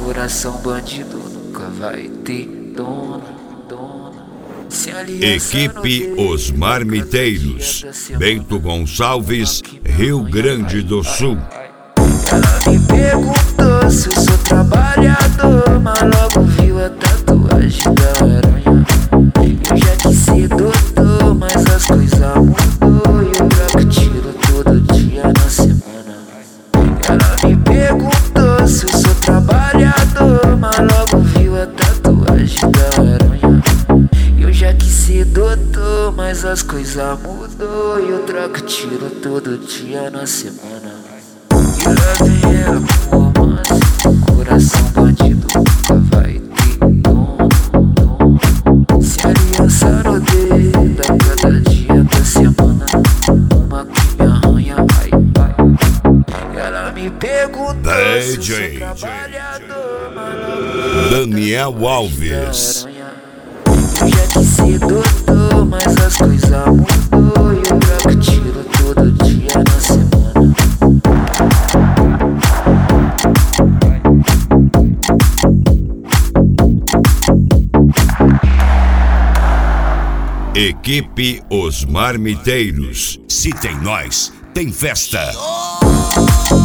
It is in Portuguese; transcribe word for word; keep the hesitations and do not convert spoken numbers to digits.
Coração bandido nunca vai ter dono, dono. Equipe Os Marmiteiros, Bento Gonçalves, Rio Grande do Sul. Ela me perguntou se eu sou trabalhador, mas logo viu a tatuagem da aranha. Eu já quis ser doutor, mas as coisas mudou e eu troco tiro todo dia na semana. Ela me perguntou se eu sou trabalhador, mas logo viu a tatuagem da aranha. Eu já quis ser doutor, mas as coisas mudou e eu troco tiro todo dia na semana. E lá vem ela com romance, coração bandido nunca vai ter dono, dono. Se aliança no dedo, dá cada dia da semana uma que me arranha, vai, vai. Ela me perguntou D J se eu sou trabalhador, mas Daniel Alves. eu já quis ser doutor, mas as coisas mudou e eu troco tiro todo dia na semana. Equipe Os Marmiteiros. Se tem nós, tem festa.